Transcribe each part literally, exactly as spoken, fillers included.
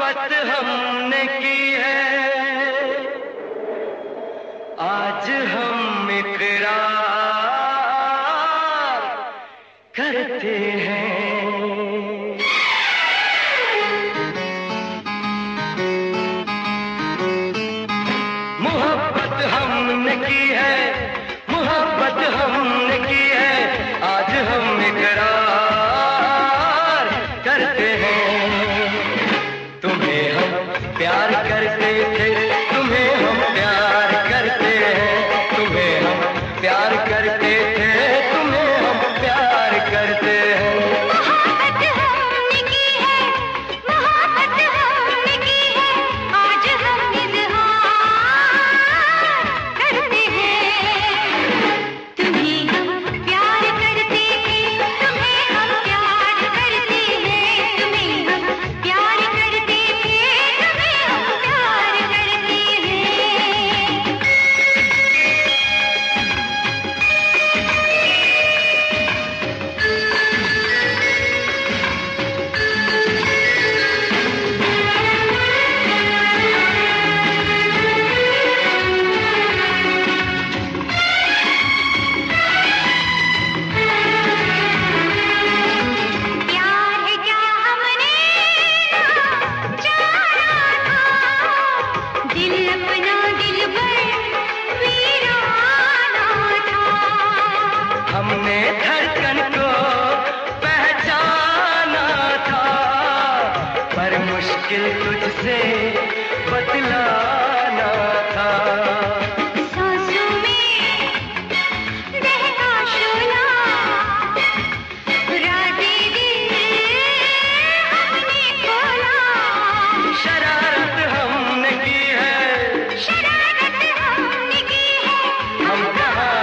मोहब्बत हमने की है, आज हम इकरार करते हैं। मोहब्बत हमने की है, मोहब्बत हमने की है, आज हम इकरार करते हैं। तुम्हें हम प्यार करते थे, तुम्हें हम प्यार करते हैं, तुम्हें हम प्यार करते थे, तुम्हें हम प्यार करते हैं। मोहब्बत हमने की है, मोहब्बत हमने की है, आज हम इज़हार करते हैं। तुम्हें हम प्यार करते थे, तुम्हें हम प्यार करते हैं, तुम्हें हम प्यार करते थे, तुम्हें हम प्यार करते हैं। प्यार है क्या हमने जाना था, दिल अपना दिल भर वीराना था। हमने धड़कन को पहचाना था, पर मुश्किल तुझसे बतलाना था। सांसों में बहता शोला, रातें दिन हमने खोला। शरारत हमने की है, शरारत हमने की है, हम कहाँ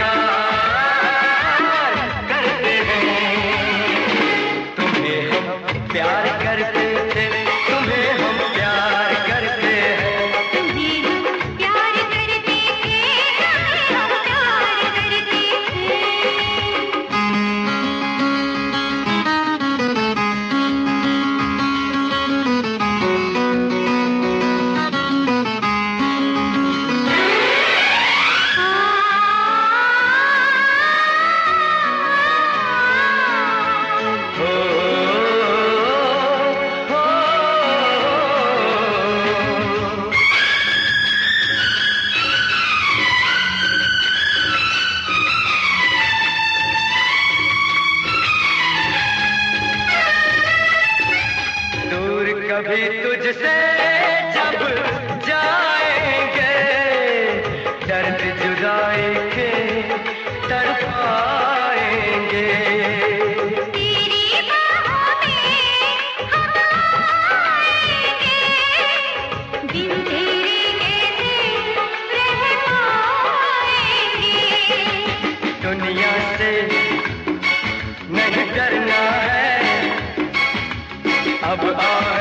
इनकार करते हैं। तुम्हें हम प्यार करते थे, तुम्हें हम प्यार करते हैं। तुम्हें हम प्यार करते थे, तुम्हें हम प्यार करते थे। हो, हो, दूर कभी तुझसे जब जाएंगे, दर्द जुदाई के तड़पाएंगे। तेरी बाहों में हम आएंगे, बिन तेरे कैसे रह पाएंगे। दुनिया से नहीं डरना है, अब आ